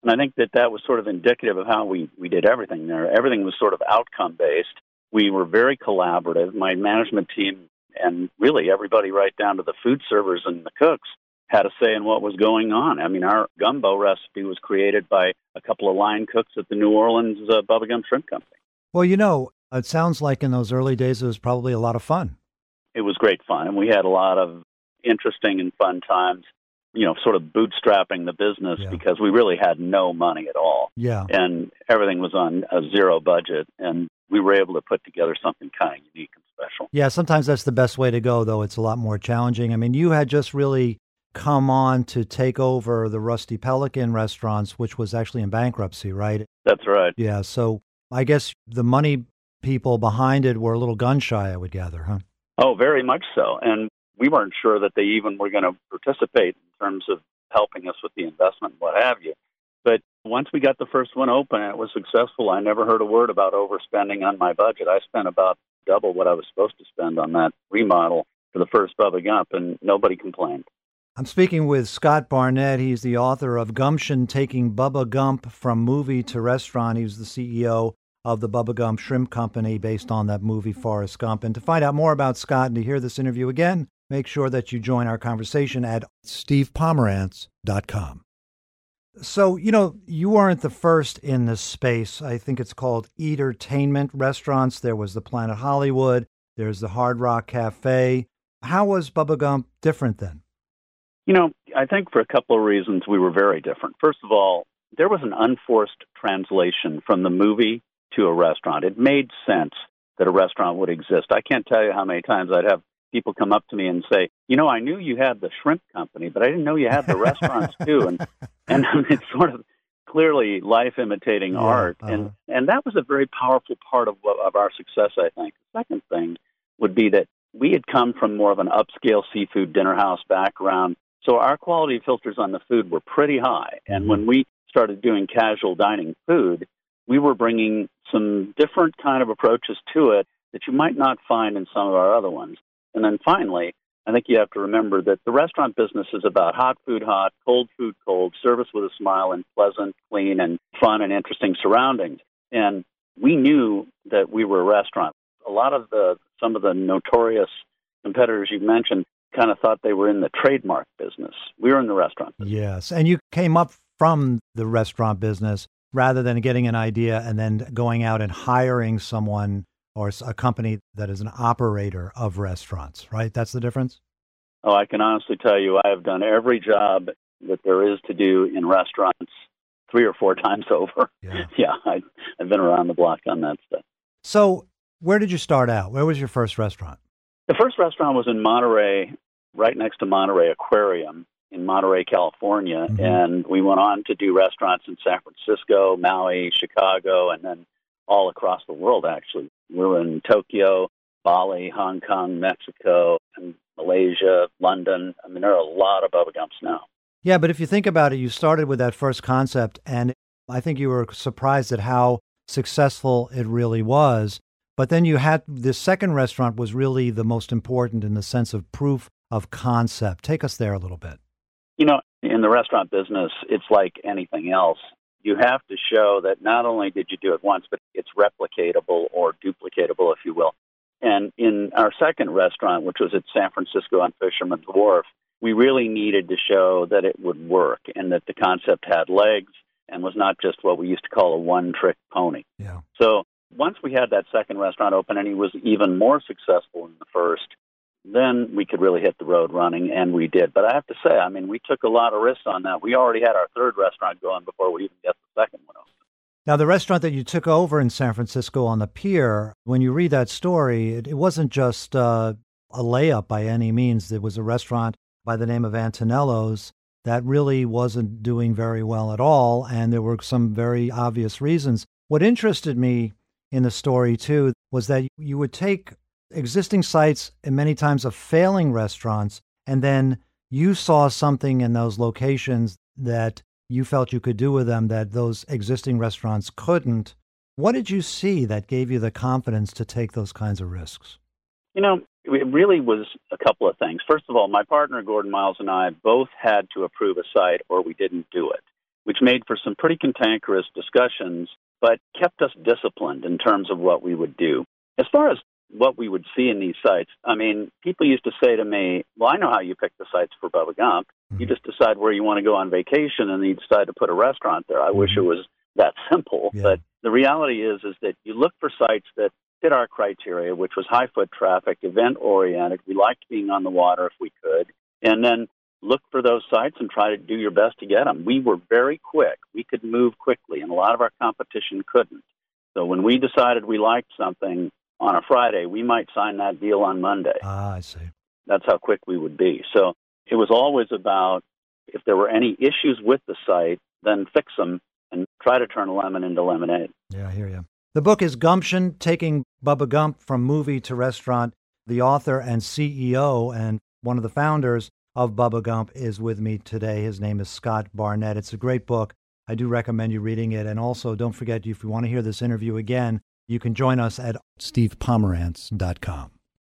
And I think that that was sort of indicative of how we, we did everything there. Everything was sort of outcome-based. We were very collaborative. My management team and really everybody right down to the food servers and the cooks had a say in what was going on. I mean, our gumbo recipe was created by a couple of line cooks at the New Orleans uh, Bubba Gump Shrimp Company. Well, you know, it sounds like in those early days it was probably a lot of fun. It was great fun, and we had a lot of interesting and fun times, you know, sort of bootstrapping the business Yeah. because we really had no money at all. Yeah. And everything was on a zero budget, and we were able to put together something kind of unique and special. Yeah, sometimes that's the best way to go, though. It's a lot more challenging. I mean, you had just really come on to take over the Rusty Pelican restaurants, which was actually in bankruptcy, right? That's right. Yeah, so I guess the money people behind it were a little gun shy, I would gather, huh? Oh, very much so. And we weren't sure that they even were going to participate in terms of helping us with the investment and what have you. But once we got the first one open and it was successful, I never heard a word about overspending on my budget. I spent about double what I was supposed to spend on that remodel for the first Bubba Gump, and nobody complained. I'm speaking with Scott Barnett. He's the author of Gumption, Taking Bubba Gump from Movie to Restaurant. He was the C E O of the Bubba Gump Shrimp Company based on that movie Forrest Gump. And to find out more about Scott and to hear this interview again, make sure that you join our conversation at steve pomerantz dot com. So, you know, you weren't the first in this space. I think it's called Eatertainment restaurants. There was the Planet Hollywood. There's the Hard Rock Cafe. How was Bubba Gump different then? You know, I think for a couple of reasons we were very different. First of all, there was an unforced translation from the movie to a restaurant. It made sense that a restaurant would exist. I can't tell you how many times I'd have people come up to me and say, you know, I knew you had the shrimp company, but I didn't know you had the restaurants too. And and it's sort of clearly life imitating Yeah, art. uh-huh. And and that was a very powerful part of what, of our success, I think. The second thing would be that we had come from more of an upscale seafood dinner house background. So our quality filters on the food were pretty high. And when we started doing casual dining food, we were bringing some different kind of approaches to it that you might not find in some of our other ones. And then finally, I think you have to remember that the restaurant business is about hot food hot, cold food cold, service with a smile, and pleasant, clean, and fun and interesting surroundings. And we knew that we were a restaurant. A lot of the some of the notorious competitors you mentioned kind of thought they were in the trademark business. We were in the restaurant business. Yes, and you came up from the restaurant business rather than getting an idea and then going out and hiring someone or a company that is an operator of restaurants, right? That's the difference? Oh, I can honestly tell you I have done every job that there is to do in restaurants three or four times over. Yeah. Yeah, I, I've been around the block on that stuff. So where did you start out? Where was your first restaurant? The first restaurant was in Monterey, right next to Monterey Aquarium in Monterey, California. Mm-hmm. And we went on to do restaurants in San Francisco, Maui, Chicago, and then all across the world, actually. We were in Tokyo, Bali, Hong Kong, Mexico, and Malaysia, London. I mean, there are a lot of Bubba Gumps now. Yeah, but if you think about it, you started with that first concept, and I think you were surprised at how successful it really was. But then you had the second restaurant was really the most important in the sense of proof of concept. Take us there a little bit. You know, in the restaurant business, it's like anything else. You have to show that not only did you do it once, but it's replicatable or duplicatable, if you will. And in our second restaurant, which was at San Francisco on Fisherman's Wharf, we really needed to show that it would work and that the concept had legs and was not just what we used to call a one-trick pony. Yeah. So once we had that second restaurant open and he was even more successful than the first, then we could really hit the road running, and we did. But I have to say, I mean, we took a lot of risks on that. We already had our third restaurant going before we even got the second one open. Now, the restaurant that you took over in San Francisco on the pier, when you read that story, it, it wasn't just uh, a layup by any means. It was a restaurant by the name of Antonello's that really wasn't doing very well at all, and there were some very obvious reasons. What interested me in the story, too, was that you would take existing sites and many times of failing restaurants, and then you saw something in those locations that you felt you could do with them that those existing restaurants couldn't. What did you see that gave you the confidence to take those kinds of risks? You know, it really was a couple of things. First of all, my partner, Gordon Miles, and I both had to approve a site or we didn't do it. which made for some pretty cantankerous discussions, but kept us disciplined in terms of what we would do. As far as what we would see in these sites, I mean, people used to say to me, well, I know how you pick the sites for Bubba Gump. Mm-hmm. You just decide where you want to go on vacation, and you decide to put a restaurant there. I mm-hmm. wish it was that simple. Yeah. But the reality is, is that you look for sites that fit our criteria, which was high foot traffic, event-oriented. We liked being on the water if we could. And then look for those sites and try to do your best to get them. We were very quick. We could move quickly, and a lot of our competition couldn't. So when we decided we liked something on a Friday, we might sign that deal on Monday. Ah, I see. That's how quick we would be. So it was always about, if there were any issues with the site, then fix them and try to turn a lemon into lemonade. Yeah, I hear you. The book is Gumption, Taking Bubba Gump from Movie to Restaurant. The author and C E O and one of the founders of Bubba Gump is with me today. His name is Scott Barnett. It's a great book. I do recommend you reading it. And also, don't forget, if you want to hear this interview again, you can join us at steve pomerantz dot com.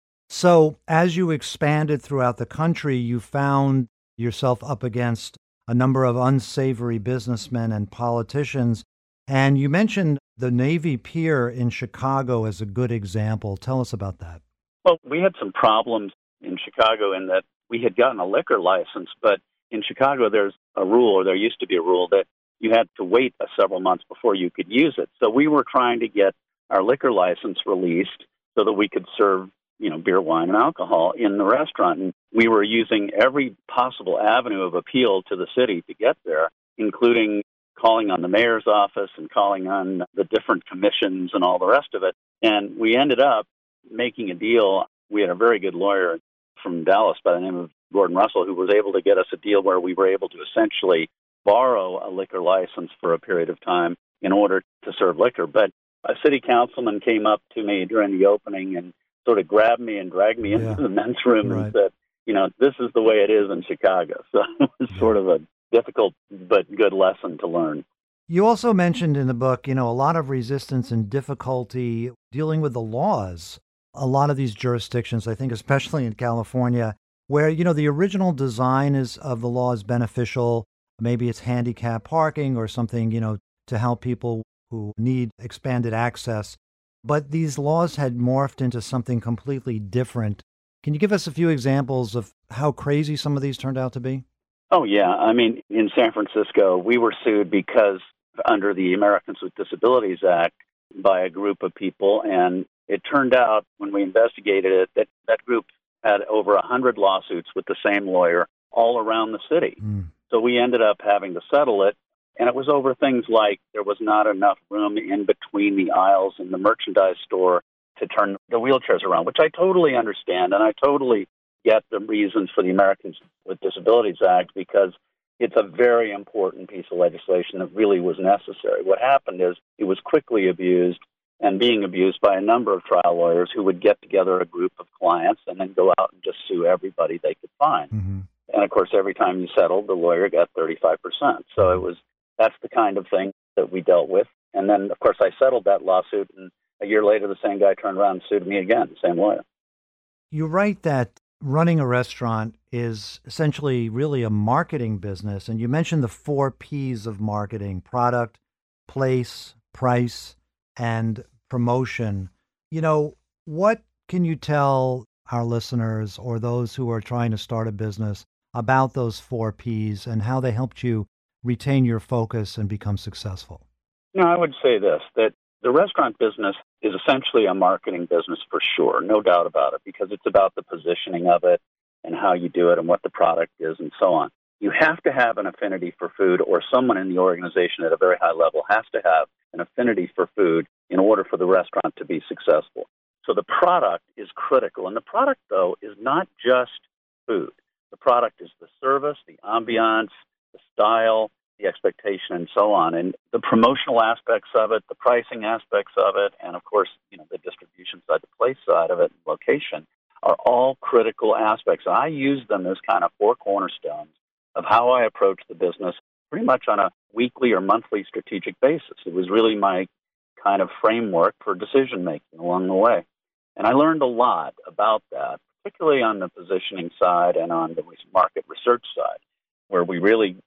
So as you expanded throughout the country, you found yourself up against a number of unsavory businessmen and politicians. And you mentioned the Navy Pier in Chicago as a good example. Tell us about that. Well, we had some problems in Chicago in that we had gotten a liquor license, but in Chicago there's a rule, or there used to be a rule, that you had to wait a several months before you could use it. So we were trying to get our liquor license released so that we could serve, you know, beer, wine, and alcohol in the restaurant. And we were using every possible avenue of appeal to the city to get there, including calling on the mayor's office and calling on the different commissions and all the rest of it. And we ended up making a deal. We had a very good lawyer from Dallas by the name of Gordon Russell, who was able to get us a deal where we were able to essentially borrow a liquor license for a period of time in order to serve liquor. But a city councilman came up to me during the opening and sort of grabbed me and dragged me into yeah. the men's room right. and said, you know, this is the way it is in Chicago. So it was yeah. sort of a difficult but good lesson to learn. You also mentioned in the book, you know, a lot of resistance and difficulty dealing with the laws. A lot of these jurisdictions, I think, especially in California, where, you know, the original design is of the law is beneficial. Maybe it's handicap parking or something, you know, to help people who need expanded access. But these laws had morphed into something completely different. Can you give us a few examples of how crazy some of these turned out to be? Oh, yeah. I mean, in San Francisco, we were sued because under the Americans with Disabilities Act by a group of people. And it turned out when we investigated it that that group had over one hundred lawsuits with the same lawyer all around the city. Mm. So we ended up having to settle it. And it was over things like there was not enough room in between the aisles in the merchandise store to turn the wheelchairs around, which I totally understand. And I totally get the reasons for the Americans with Disabilities Act, because it's a very important piece of legislation that really was necessary. What happened is it was quickly abused and being abused by a number of trial lawyers who would get together a group of clients and then go out and just sue everybody they could find. Mm-hmm. And, of course, every time you settled, the lawyer got thirty-five percent. So it was that's the kind of thing that we dealt with. And then, of course, I settled that lawsuit, and a year later, the same guy turned around and sued me again, the same lawyer. You write that running a restaurant is essentially really a marketing business. And you mentioned the four P's of marketing: product, place, price, and promotion. You know, what can you tell our listeners or those who are trying to start a business about those four P's and how they helped you retain your focus and become successful? No, I would say this, that the restaurant business is essentially a marketing business for sure, no doubt about it, because it's about the positioning of it and how you do it and what the product is and so on. You have to have an affinity for food, or someone in the organization at a very high level has to have an affinity for food in order for the restaurant to be successful. So the product is critical. And the product, though, is not just food. The product is the service, the ambiance, the style, the expectation, and so on. And the promotional aspects of it, the pricing aspects of it, and, of course, you know, the distribution side, the place side of it, location, are all critical aspects. I use them as kind of four cornerstones of how I approach the business pretty much on a weekly or monthly strategic basis. It was really my kind of framework for decision-making along the way. And I learned a lot about that, particularly on the positioning side and on the market research side, where we really came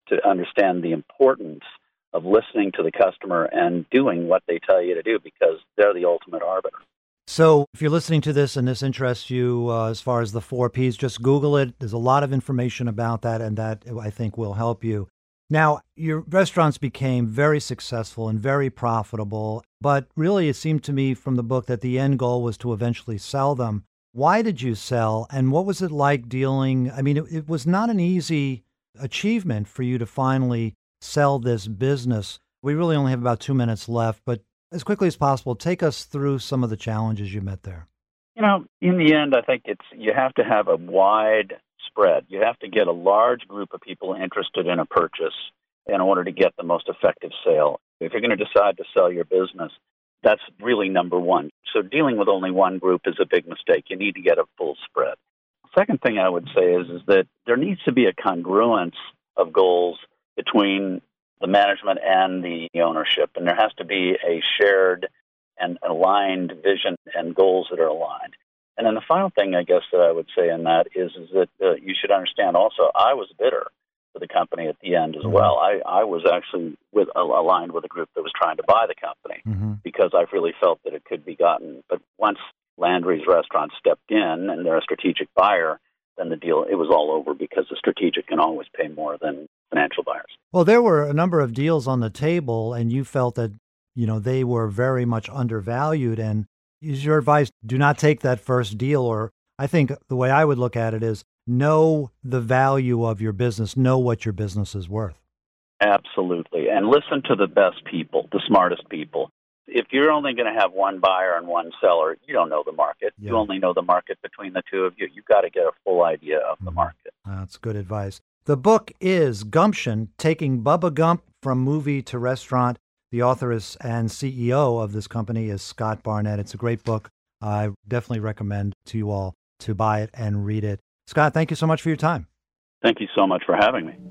to understand the importance of listening to the customer and doing what they tell you to do, because they're the ultimate arbiter. So if you're listening to this and this interests you uh, as far as the four Ps, just Google it. There's a lot of information about that, and that I think will help you. Now, your restaurants became very successful and very profitable, but really it seemed to me from the book that the end goal was to eventually sell them. Why did you sell, and what was it like dealing? I mean, it, it was not an easy achievement for you to finally sell this business. We really only have about two minutes left, but as quickly as possible, take us through some of the challenges you met there. You know, in the end, I think it's you have to have a wide spread. You have to get a large group of people interested in a purchase in order to get the most effective sale. If you're going to decide to sell your business, that's really number one. So dealing with only one group is a big mistake. You need to get a full spread. Second thing I would say is, is that there needs to be a congruence of goals between the management and the ownership, and there has to be a shared and aligned vision and goals that are aligned. And then the final thing, I guess, that I would say in that is, is that uh, you should understand also, I was a bidder for the company at the end as mm-hmm. well. I, I was actually with uh, aligned with a group that was trying to buy the company mm-hmm. because I really felt that it could be gotten. But once Landry's Restaurant stepped in and they're a strategic buyer, then the deal, it was all over, because the strategic can always pay more than financial buyers. Well, there were a number of deals on the table, and you felt that, you know, they were very much undervalued. And is your advice, do not take that first deal? Or I think the way I would look at it is know the value of your business, know what your business is worth. Absolutely. And listen to the best people, the smartest people. If you're only going to have one buyer and one seller, you don't know the market. Yeah. You only know the market between the two of you. You've got to get a full idea of the market. That's good advice. The book is Gumption, Taking Bubba Gump from Movie to Restaurant. The author is and C E O of this company is Scott Barnett. It's a great book. I definitely recommend to you all to buy it and read it. Scott, thank you so much for your time. Thank you so much for having me.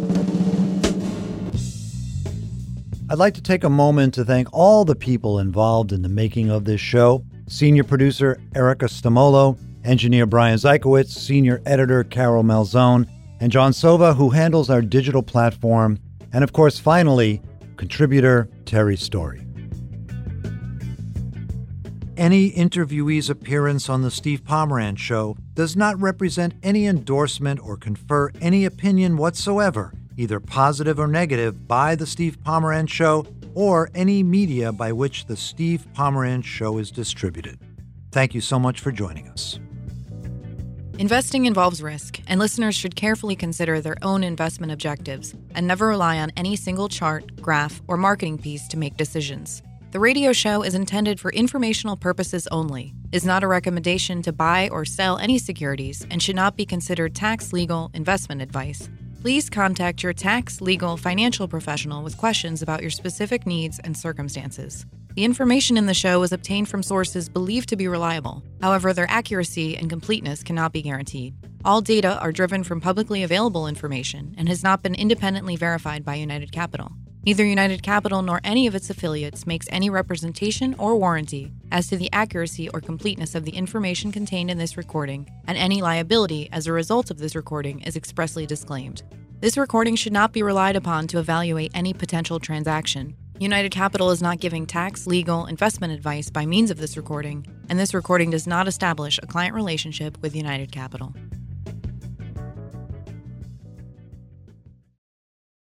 I'd like to take a moment to thank all the people involved in the making of this show. Senior producer Erica Stamolo, engineer Brian Zykowitz, senior editor Carol Malzone, and John Sova, who handles our digital platform, and of course, finally, contributor Terry Story. Any interviewee's appearance on The Steve Pomerantz Show does not represent any endorsement or confer any opinion whatsoever, either positive or negative, by The Steve Pomerantz Show or any media by which The Steve Pomerantz Show is distributed. Thank you so much for joining us. Investing involves risk, and listeners should carefully consider their own investment objectives and never rely on any single chart, graph, or marketing piece to make decisions. The radio show is intended for informational purposes only, is not a recommendation to buy or sell any securities, and should not be considered tax, legal, investment advice. Please contact your tax, legal, financial professional with questions about your specific needs and circumstances. The information in the show is obtained from sources believed to be reliable. However, their accuracy and completeness cannot be guaranteed. All data are driven from publicly available information and has not been independently verified by United Capital. Neither United Capital nor any of its affiliates makes any representation or warranty as to the accuracy or completeness of the information contained in this recording, and any liability as a result of this recording is expressly disclaimed. This recording should not be relied upon to evaluate any potential transaction. United Capital is not giving tax, legal, investment advice by means of this recording, and this recording does not establish a client relationship with United Capital.